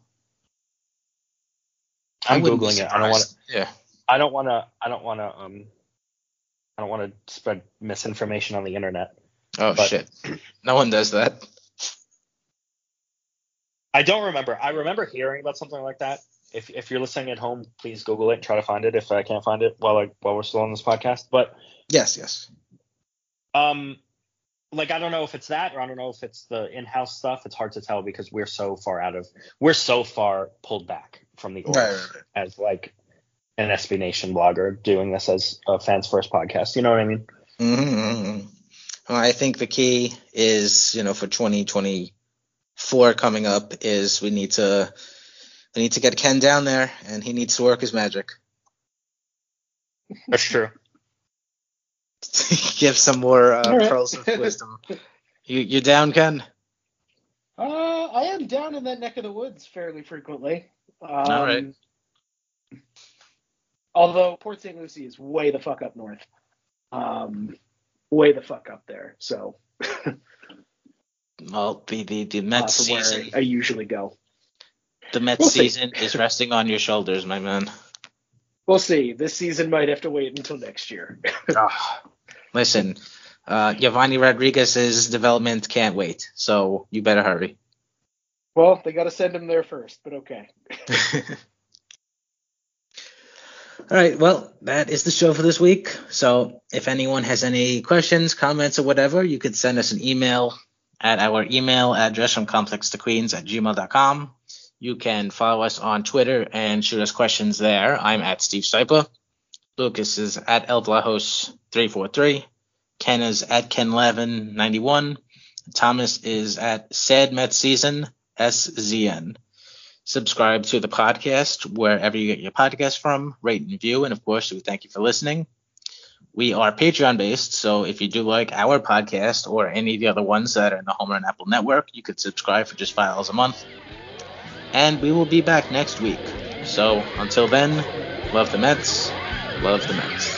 I'm Googling it. I don't want to spread misinformation on the internet. Oh shit. No one does that. I don't remember. I remember hearing about something like that. If you're listening at home, please Google it and try to find it if I can't find it while we're still on this podcast. But yes. Like, I don't know if it's that, or I don't know if it's the in-house stuff. It's hard to tell because we're so far pulled back from the org as like an SB Nation blogger doing this as a Fans First podcast. You know what I mean? Mm-hmm. Well, I think the key is, for 2024 coming up is we need to get Ken down there, and he needs to work his magic. That's true. Give some more pearls of wisdom. You down, Ken? I am down in that neck of the woods fairly frequently. All right. Although Port St. Lucie is way the fuck up north. Way the fuck up there. So. Well, the Mets season. I usually go. The Mets season is resting on your shoulders, my man. We'll see. This season might have to wait until next year. Listen, Giovanni Rodriguez's development can't wait, so you better hurry. Well, they got to send him there first, but okay. All right, well, that is the show for this week. So if anyone has any questions, comments, or whatever, you could send us an email at our email address from complextoqueens@gmail.com. You can follow us on Twitter and shoot us questions there. I'm at Steve Stipa. Lucas is at ElBlajos343. Ken is at KenLevin91. Thomas is at Sad Mets Season SZN. Subscribe to the podcast wherever you get your podcast from. Rate and review. And, of course, we thank you for listening. We are Patreon-based, so if you do like our podcast or any of the other ones that are in the Homer and Apple Network, you could subscribe for just $5 a month. And we will be back next week. So until then, love the Mets. Love the Mets.